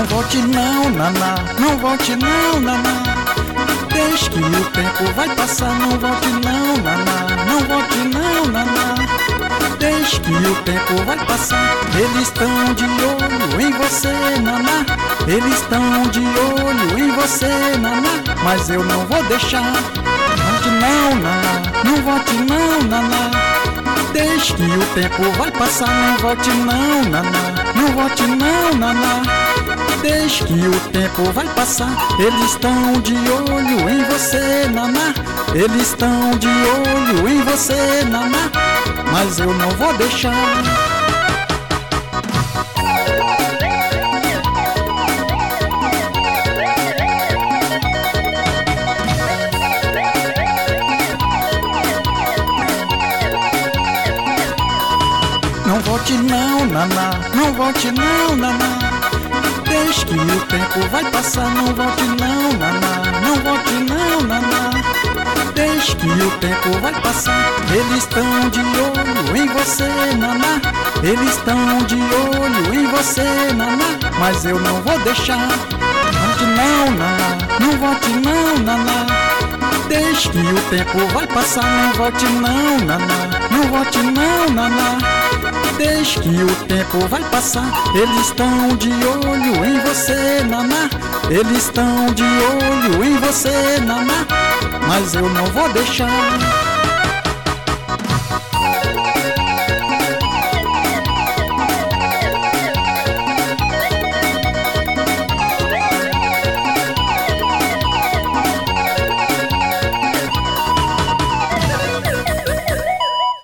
volte não, naná, não volte não, naná. Desde que o tempo vai passar, não volte não, naná, não volte não, naná. Desde que o tempo vai passar, eles estão de olho em você, naná. Eles estão de olho em você, naná. Mas eu não vou deixar. Volte não, naná, não volte não, naná. Desde que o tempo vai passar, não volte não, naná, não volte não, naná. Desde que o tempo vai passar, eles estão de olho em você, naná. Eles estão de olho em você, naná. Mas eu não vou deixar. Não volte não, naná, não volte não, naná. Desde que o tempo vai passar, não volte não, naná, não volte não, naná. Desde que o tempo vai passar, eles estão de olho em você, naná. Eles estão de olho em você, naná. Mas eu não vou deixar. Volte não, naná, não volte não, naná. Desde que o tempo vai passar, não volte não, naná, não volte não, naná. Desde que o tempo vai passar, eles estão de olho em você, naná. Eles estão de olho em você, naná. Mas eu não vou deixar.